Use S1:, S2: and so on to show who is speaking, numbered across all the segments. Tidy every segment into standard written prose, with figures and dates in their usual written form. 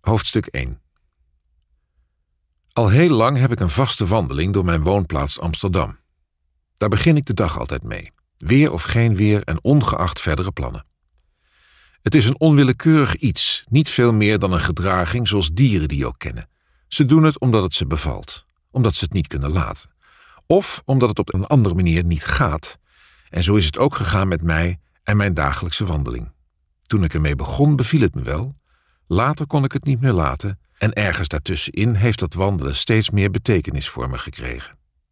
S1: Hoofdstuk 1. Al heel lang heb ik een vaste wandeling door mijn woonplaats Amsterdam. Daar begin ik de dag altijd mee. Weer of geen weer en ongeacht verdere plannen. Het is een onwillekeurig iets, niet veel meer dan een gedraging zoals dieren die ook kennen. Ze doen het omdat het ze bevalt, omdat ze het niet kunnen laten. Of omdat het op een andere manier niet gaat. En zo is het ook gegaan met mij en mijn dagelijkse wandeling. Toen ik ermee begon, beviel het me wel. Later kon ik het niet meer laten en ergens daartussenin heeft dat wandelen steeds meer betekenis voor me gekregen.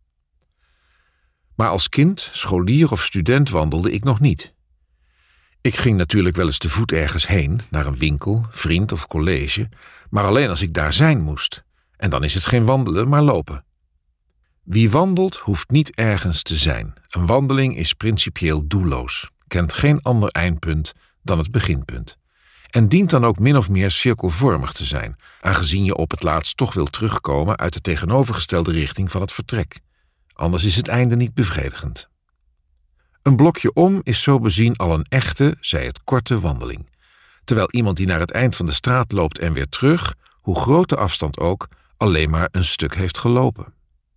S1: Maar als kind, scholier of student wandelde ik nog niet. Ik ging natuurlijk wel eens te voet ergens heen, naar een winkel, vriend of college, maar alleen als ik daar zijn moest. En dan is het geen wandelen, maar lopen. Wie wandelt, hoeft niet ergens te zijn. Een wandeling is principieel doelloos, kent geen ander eindpunt dan het beginpunt. En dient dan ook min of meer cirkelvormig te zijn, aangezien je op het laatst toch wil terugkomen uit de tegenovergestelde richting van het vertrek. Anders is het einde niet bevredigend. Een blokje om is zo bezien al een echte, zij het korte wandeling. Terwijl iemand die naar het eind van de straat loopt en weer terug, hoe groot de afstand ook, alleen maar een stuk heeft gelopen.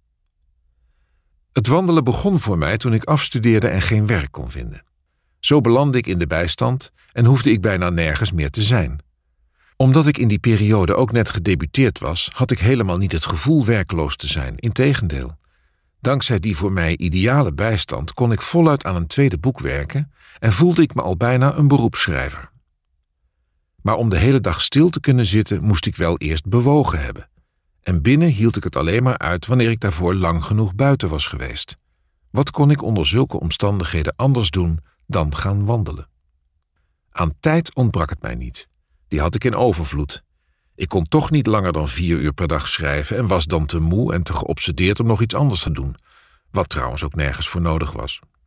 S1: Het wandelen begon voor mij toen ik afstudeerde en geen werk kon vinden. Zo belandde ik in de bijstand en hoefde ik bijna nergens meer te zijn. Omdat ik in die periode ook net gedebuteerd was, had ik helemaal niet het gevoel werkloos te zijn, integendeel. Dankzij die voor mij ideale bijstand kon ik voluit aan een tweede boek werken en voelde ik me al bijna een beroepsschrijver. Maar om de hele dag stil te kunnen zitten, moest ik wel eerst bewogen hebben. En binnen hield ik het alleen maar uit wanneer ik daarvoor lang genoeg buiten was geweest. Wat kon ik onder zulke omstandigheden anders doen dan gaan wandelen? Aan tijd ontbrak het mij niet. Die had ik in overvloed. Ik kon toch niet langer dan 4 uur per dag schrijven en was dan te moe en te geobsedeerd om nog iets anders te doen, wat trouwens ook nergens voor nodig was.